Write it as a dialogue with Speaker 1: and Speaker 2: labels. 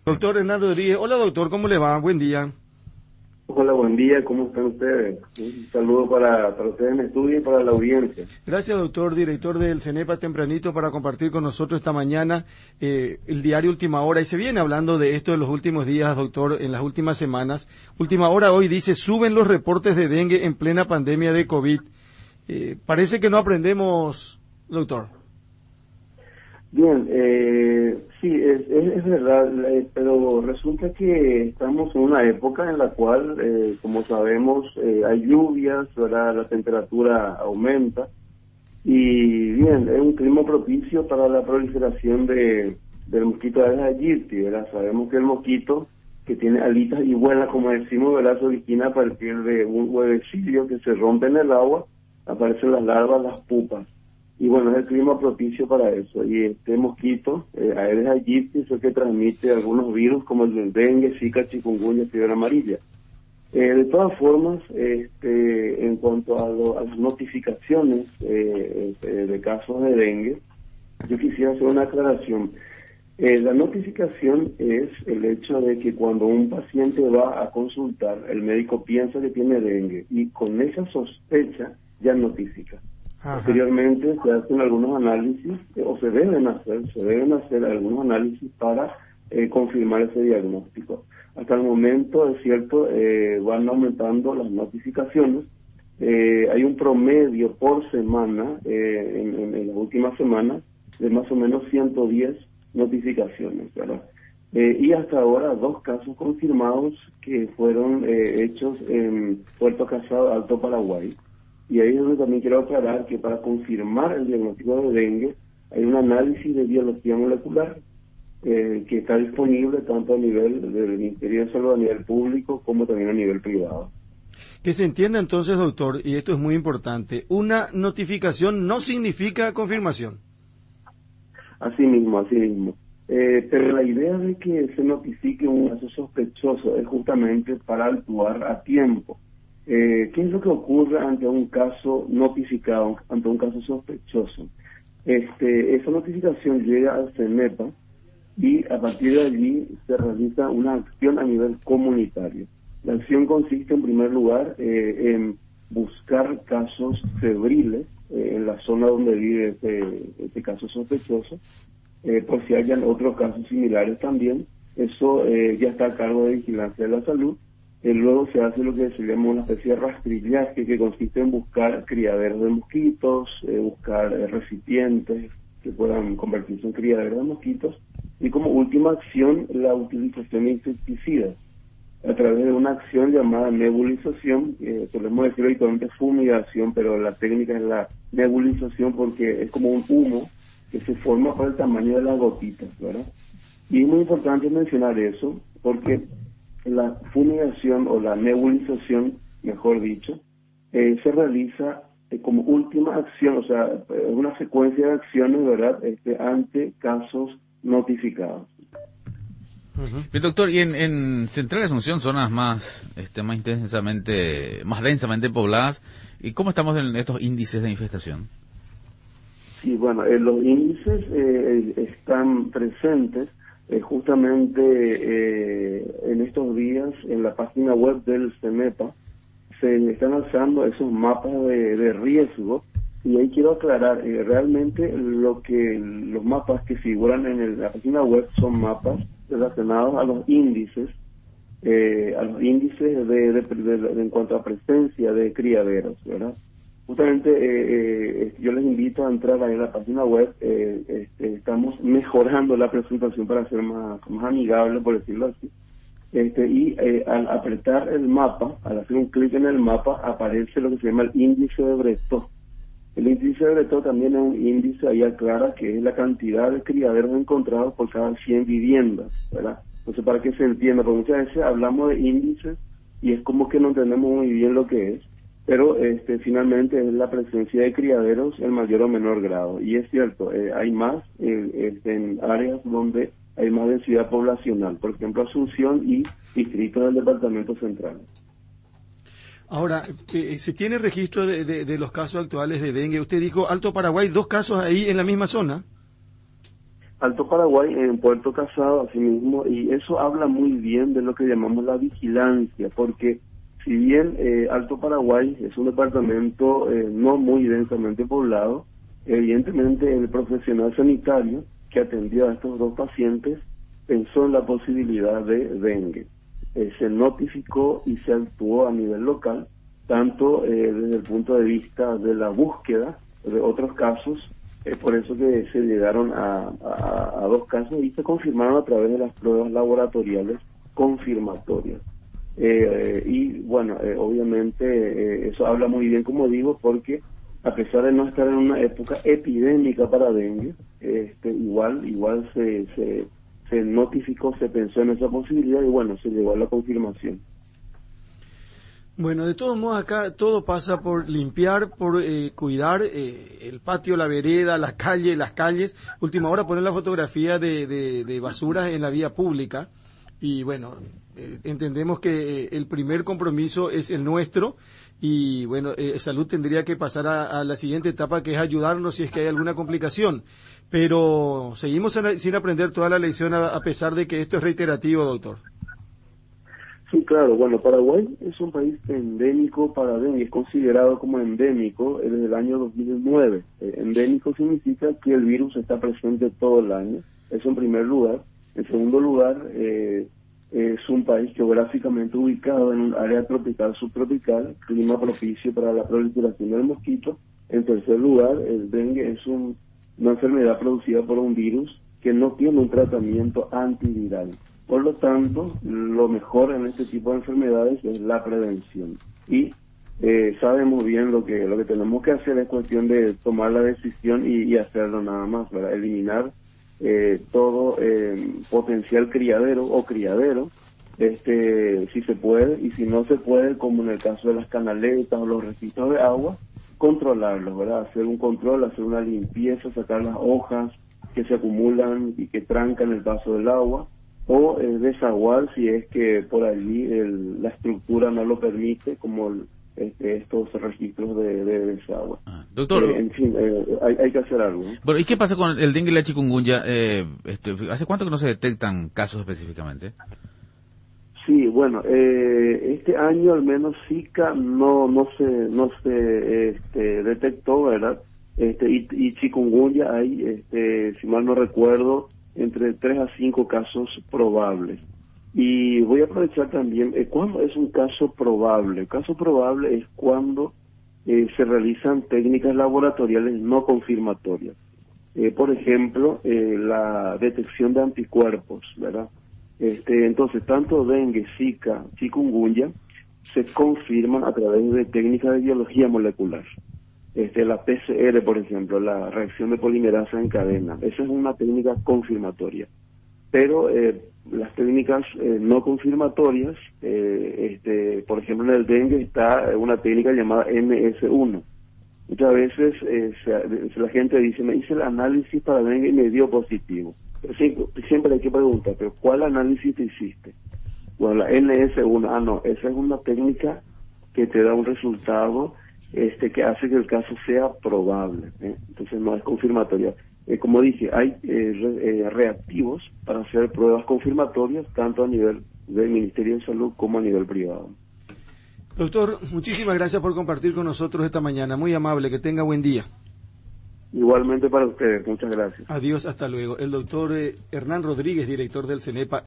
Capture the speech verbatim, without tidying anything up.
Speaker 1: Doctor Hernán Rodríguez. Hola, doctor, ¿cómo le va? Buen día.
Speaker 2: Hola, buen día, ¿cómo están ustedes? Un saludo para, para ustedes en el estudio y para la audiencia.
Speaker 1: Gracias, doctor, director del CENEPA tempranito para compartir con nosotros esta mañana eh, el diario Última Hora. Y se viene hablando de esto en los últimos días, doctor, en las últimas semanas. Última Hora hoy dice, suben los reportes de dengue en plena pandemia de COVID. Eh, parece que no aprendemos, doctor.
Speaker 2: Bien, eh, sí, es, es, es verdad, eh, pero resulta que estamos en una época en la cual, eh, como sabemos, eh, hay lluvias, ¿verdad? La temperatura aumenta y bien, es un clima propicio para la proliferación de del mosquito Aedes aegypti, ¿verdad? Sabemos que el mosquito que tiene alitas y vuela, como decimos, ¿verdad? Se origina a partir de un huevecillo que se rompe en el agua, aparecen las larvas, las pupas. Y bueno, es el clima propicio para eso. Y este mosquito, eh, Aedes aegypti, es el que transmite algunos virus como el del dengue, zika, chikungunya, fiebre amarilla. Eh, de todas formas, este, en cuanto a, lo, a las notificaciones eh, eh, de casos de dengue, yo quisiera hacer una aclaración. Eh, la notificación es el hecho de que cuando un paciente va a consultar, el médico piensa que tiene dengue y con esa sospecha ya notifica. Ajá. Posteriormente se hacen algunos análisis, eh, o se deben hacer, se deben hacer algunos análisis para eh, confirmar ese diagnóstico. Hasta el momento, es cierto, eh, van aumentando las notificaciones. Eh, hay un promedio por semana, eh, en, en, en las últimas semanas, de más o menos ciento diez notificaciones, ¿verdad? Eh, y hasta ahora dos casos confirmados que fueron eh, hechos en Puerto Casado, Alto Paraguay. Y ahí es donde también quiero aclarar que para confirmar el diagnóstico de dengue hay un análisis de biología molecular eh, que está disponible tanto a nivel del Ministerio de Salud, a nivel público, como también a nivel privado.
Speaker 1: Que se entienda entonces, doctor, y esto es muy importante, una notificación no significa confirmación.
Speaker 2: Así mismo, así mismo. Eh, pero la idea de que se notifique un caso sospechoso es justamente para actuar a tiempo. Eh, ¿Qué es lo que ocurre ante un caso notificado, ante un caso sospechoso? Este, esa notificación llega al CENEPA y a partir de allí se realiza una acción a nivel comunitario. La acción consiste en primer lugar eh, en buscar casos febriles eh, en la zona donde vive este, este caso sospechoso, eh, por si hayan otros casos similares también. Eso eh, ya está a cargo de Vigilancia de la Salud. Eh, luego se hace lo que se llama una especie de rastrillaje, que consiste en buscar criaderos de mosquitos, eh, buscar eh, recipientes que puedan convertirse en criaderos de mosquitos, y como última acción la utilización de insecticidas a través de una acción llamada nebulización. Eh, solemos decir habitualmente fumigación, pero la técnica es la nebulización porque es como un humo que se forma por el tamaño de las gotitas, ¿verdad? Y es muy importante mencionar eso porque la fumigación o la nebulización, mejor dicho, eh, se realiza eh, como última acción, o sea, eh, una secuencia de acciones, ¿verdad?, este, ante casos notificados.
Speaker 3: Bien, doctor, y en, en Central Asunción, zonas más, este, más intensamente, más densamente pobladas, ¿y cómo estamos en estos índices de infestación?
Speaker 2: Sí, bueno, eh, los índices eh, están presentes. Eh, justamente eh, en estos días en la página web del CENEPA se están lanzando esos mapas de, de riesgo, y ahí quiero aclarar, eh, realmente lo que los mapas que figuran en el, la página web son mapas relacionados a los índices, eh, a los índices de, de, de, de, en cuanto a presencia de criaderos, ¿verdad? Justamente eh, eh, yo les invito a entrar ahí en la página web. eh, este, estamos mejorando la presentación para ser más, más amigable, por decirlo así. Este, y eh, al apretar el mapa, al hacer un clic en el mapa, aparece lo que se llama el índice de Breton. El índice de Breton también es un índice, ahí aclara que es la cantidad de criaderos encontrados por cada cien viviendas, ¿verdad? Entonces, para que se entienda, porque muchas veces hablamos de índices y es como que no entendemos muy bien lo que es. Pero este, finalmente es la presencia de criaderos en mayor o menor grado. Y es cierto, eh, hay más eh, este, en áreas donde hay más densidad poblacional, por ejemplo Asunción y distritos del Departamento Central.
Speaker 1: Ahora, eh, ¿se tiene registro de, de, de los casos actuales de dengue? Usted dijo Alto Paraguay, dos casos ahí en la misma zona.
Speaker 2: Alto Paraguay en Puerto Casado, asimismo, y eso habla muy bien de lo que llamamos la vigilancia, porque si bien eh, Alto Paraguay es un departamento eh, no muy densamente poblado, evidentemente el profesional sanitario que atendió a estos dos pacientes pensó en la posibilidad de dengue. Eh, se notificó y se actuó a nivel local, tanto eh, desde el punto de vista de la búsqueda de otros casos. Es por eso que se llegaron a, a, a dos casos y se confirmaron a través de las pruebas laboratoriales confirmatorias. Eh, y bueno, eh, obviamente eh, eso habla muy bien, como digo, porque a pesar de no estar en una época epidémica para dengue, este, igual igual se, se, se notificó, se pensó en esa posibilidad y bueno, se llegó a la confirmación.
Speaker 1: Bueno, de todos modos acá todo pasa por limpiar, por eh, cuidar eh, el patio, la vereda, la calle, las calles. Última hora poner la fotografía de, de, de basuras en la vía pública. Y bueno, eh, entendemos que eh, el primer compromiso es el nuestro y bueno, eh, salud tendría que pasar a, a la siguiente etapa, que es ayudarnos si es que hay alguna complicación. Pero seguimos en, sin aprender toda la lección a, a pesar de que esto es reiterativo, doctor.
Speaker 2: Sí, claro. Bueno, Paraguay es un país endémico para dengue, es considerado como endémico desde el año dos mil nueve. Eh, endémico significa que el virus está presente todo el año, eso en primer lugar. En segundo lugar, eh, es un país geográficamente ubicado en un área tropical, subtropical, clima propicio para la proliferación del mosquito. En tercer lugar, el dengue es un, una enfermedad producida por un virus que no tiene un tratamiento antiviral. Por lo tanto, lo mejor en este tipo de enfermedades es la prevención. Y eh, sabemos bien lo que lo que tenemos que hacer, es cuestión de tomar la decisión y, y hacerlo nada más, para eliminar eh, todo eh, potencial criadero o criadero, este, si se puede, y si no se puede, como en el caso de las canaletas o los registros de agua, controlarlos, ¿verdad? Hacer un control, hacer una limpieza, sacar las hojas que se acumulan y que trancan el paso del agua, o eh, desaguar si es que por allí el, la estructura no lo permite, como el, este, estos registros de, de desagüe.
Speaker 3: Ah, doctor,
Speaker 2: eh, en fin, eh, hay, hay que hacer algo, ¿no?
Speaker 3: Bueno, ¿y qué pasa con el dengue y la chikungunya? Eh, este, ¿Hace cuánto que no se detectan casos específicamente?
Speaker 2: Sí, bueno, eh, este año al menos Zika no no se no se este, detectó, ¿verdad? Este, y, y chikungunya hay, este, si mal no recuerdo, entre tres a cinco casos probables. Y voy a aprovechar también, eh, ¿cuándo es un caso probable? El caso probable es cuando eh, se realizan técnicas laboratoriales no confirmatorias. Eh, por ejemplo, eh, la detección de anticuerpos, ¿verdad? Este, entonces, tanto dengue, Zika, chikungunya se confirman a través de técnicas de biología molecular. Este, la P C R, por ejemplo, la reacción de polimerasa en cadena, esa es una técnica confirmatoria. Pero eh, las técnicas eh, no confirmatorias, eh, este, por ejemplo, en el dengue está una técnica llamada M S uno. Muchas veces eh, se, la gente dice, me hice el análisis para dengue y me dio positivo. Pero siempre, siempre hay que preguntar, ¿pero cuál análisis te hiciste? Bueno, la N S uno, ah, no, esa es una técnica que te da un resultado este que hace que el caso sea probable, ¿eh? Entonces no es confirmatoria. Eh, como dije, hay eh, re, eh, reactivos para hacer pruebas confirmatorias, tanto a nivel del Ministerio de Salud como a nivel privado.
Speaker 1: Doctor, muchísimas gracias por compartir con nosotros esta mañana, muy amable, que tenga buen día.
Speaker 2: Igualmente para ustedes, muchas gracias.
Speaker 1: Adiós, hasta luego. El doctor eh, Hernán Rodríguez, director del CENEPA.